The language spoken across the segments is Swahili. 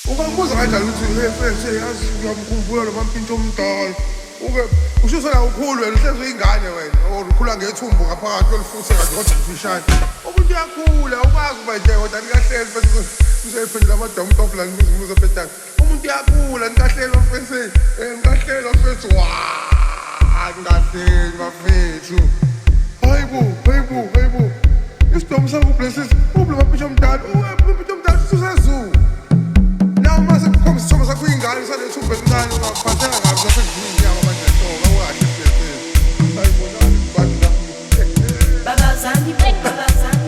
Ungambuza kanjani ukuthi mfethu yazi ngiyamkhumbula lo mampintsho omdala. Ususela ukhulu wena uhlezi uyingane wena or ukhula ngethumbu ngaphakathi olufuse kahle kodwa mfishane. Umuntu uyakhula ukwazi ukuba nje kodwa nikahleli bese usephendula amadomu oflani bizimuzo betaka. Umuntu uyakhula nikahleli mfethu nikahleli mfethu nikahleli mfethu. Hayibo. Isidomo sakho blesses ubule mampintsho omdala. Mampintsho omdala usuzezulu. Now mase kukhomba isithomo sakho ingane usanethumbu elincane ungaphatheka kabi zasendlini yabo manje soka ukahle siyethele. Ayibonani kubantu Baba Zandi, Baba Zandi.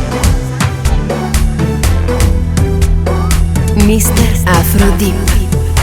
Mr. Afro Deep.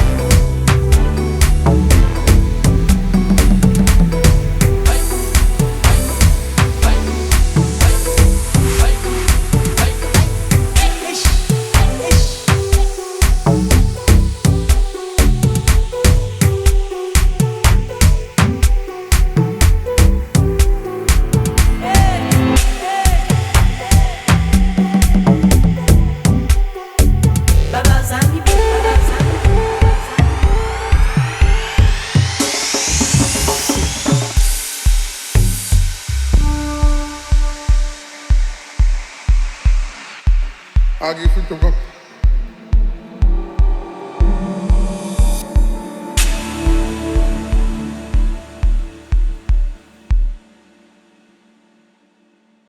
Angifithi